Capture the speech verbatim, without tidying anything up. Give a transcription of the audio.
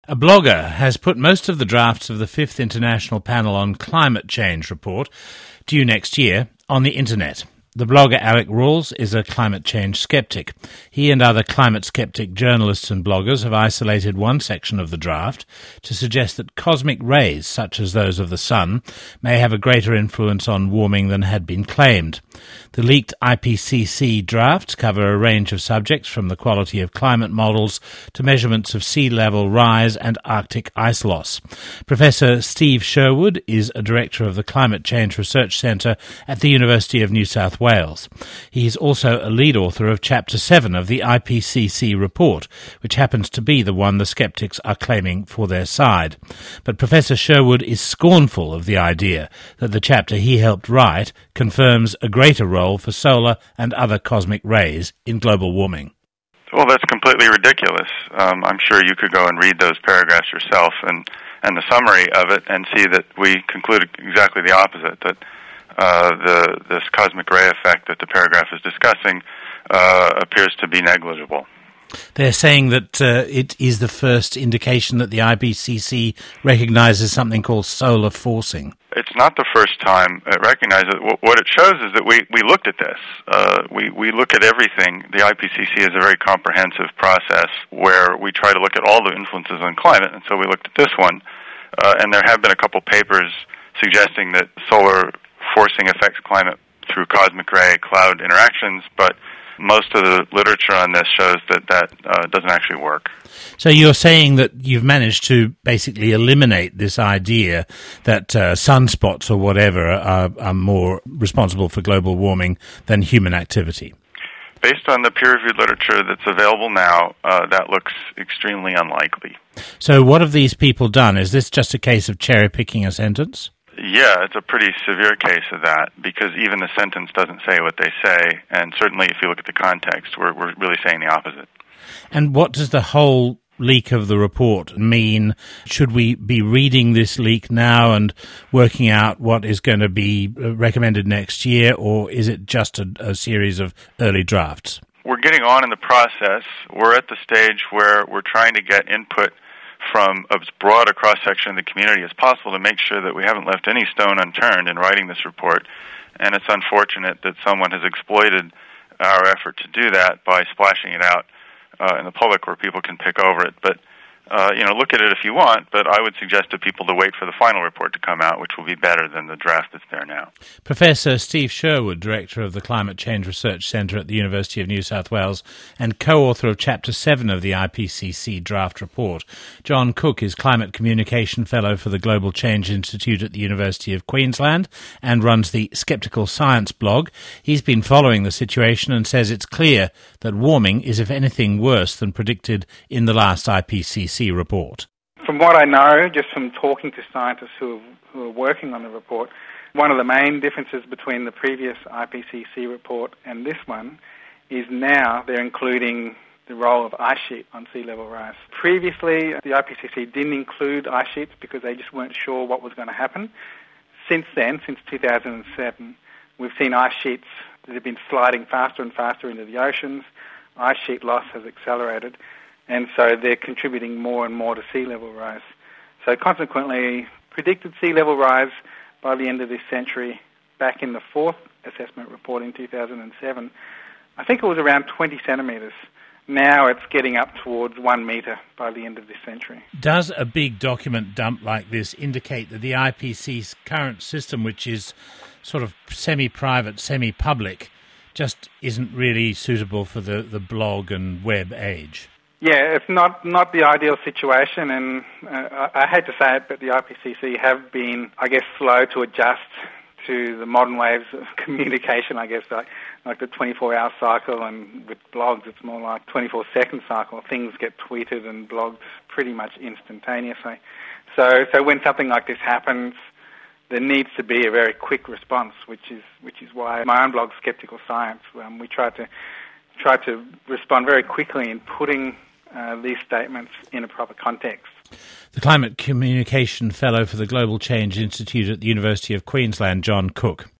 A blogger has put most of the drafts of the Fifth International Panel on Climate Change report, due next year, on the internet. The blogger Alec Rawls is a climate change skeptic. He and other climate skeptic journalists and bloggers have isolated one section of the draft to suggest that cosmic rays, such as those of the sun, may have a greater influence on warming than had been claimed. The leaked I P C C drafts cover a range of subjects from the quality of climate models to measurements of sea level rise and Arctic ice loss. Professor Steve Sherwood is a director of the Climate Change Research Centre at the University of New South Wales. He is also a lead author of Chapter seven of the I P C C report, which happens to be the one the sceptics are claiming for their side. But Professor Sherwood is scornful of the idea that the chapter he helped write confirms a greater role for solar and other cosmic rays in global warming. Well, that's completely ridiculous. Um, I'm sure you could go and read those paragraphs yourself and, and the summary of it and see that we concluded exactly the opposite, that uh, the this cosmic ray effect that the paragraph is discussing uh, appears to be negligible. They're saying that uh, it is the first indication that the I P C C recognizes something called solar forcing. It's not the first time it recognizes it. What it shows is that we, we looked at this. Uh, we, we look at everything. The I P C C is a very comprehensive process where we try to look at all the influences on climate, and so we looked at this one. Uh, and there have been a couple papers suggesting that solar forcing affects climate through cosmic ray cloud interactions, but most of the literature on this shows that that uh, doesn't actually work. So you're saying that you've managed to basically eliminate this idea that uh, sunspots or whatever are, are more responsible for global warming than human activity? Based on the peer-reviewed literature that's available now, uh, that looks extremely unlikely. So what have these people done? Is this just a case of cherry-picking a sentence? Yeah, it's a pretty severe case of that, because even the sentence doesn't say what they say, and certainly if you look at the context, we're, we're really saying the opposite. And what does the whole leak of the report mean? Should we be reading this leak now and working out what is going to be recommended next year, or is it just a, a series of early drafts? We're getting on in the process. We're at the stage where we're trying to get input from as broad a cross-section of the community as possible to make sure that we haven't left any stone unturned in writing this report. And it's unfortunate that someone has exploited our effort to do that by splashing it out uh, in the public where people can pick over it. But, uh, you know, look at it if you want, but I would suggest to people to wait for the final report to come out, which will be better than the draft that's there now. Professor Steve Sherwood, Director of the Climate Change Research Centre at the University of New South Wales and co-author of Chapter seven of the I P C C draft report. John Cook is Climate Communication Fellow for the Global Change Institute at the University of Queensland and runs the Skeptical Science blog. He's been following the situation and says it's clear that warming is, if anything, worse than predicted in the last I P C C report. From what I know, just from talking to scientists who are, who are working on the report, one of the main differences between the previous I P C C report and this one is now they're including the role of ice sheet on sea level rise. Previously, the I P C C didn't include ice sheets because they just weren't sure what was going to happen. Since then, since two thousand seven, we've seen ice sheets that have been sliding faster and faster into the oceans. Ice sheet loss has accelerated, and so they're contributing more and more to sea level rise. So consequently, predicted sea level rise by the end of this century, back in the fourth assessment report in two thousand seven, I think it was around twenty centimetres. Now it's getting up towards one metre by the end of this century. Does a big document dump like this indicate that the I P C C's current system, which is sort of semi-private, semi-public, just isn't really suitable for the, the blog and web age? Yeah, it's not, not the ideal situation, and uh, I, I hate to say it, but the I P C C have been, I guess, slow to adjust to the modern waves of communication, I guess, like, like the twenty-four hour cycle, and with blogs it's more like twenty-four second cycle. Things get tweeted and blogged pretty much instantaneously. So, so when something like this happens, there needs to be a very quick response, which is which is why my own blog, Skeptical Science, um, we try to try to respond very quickly in putting uh, these statements in a proper context. The Climate Communication Fellow for the Global Change Institute at the University of Queensland, John Cook.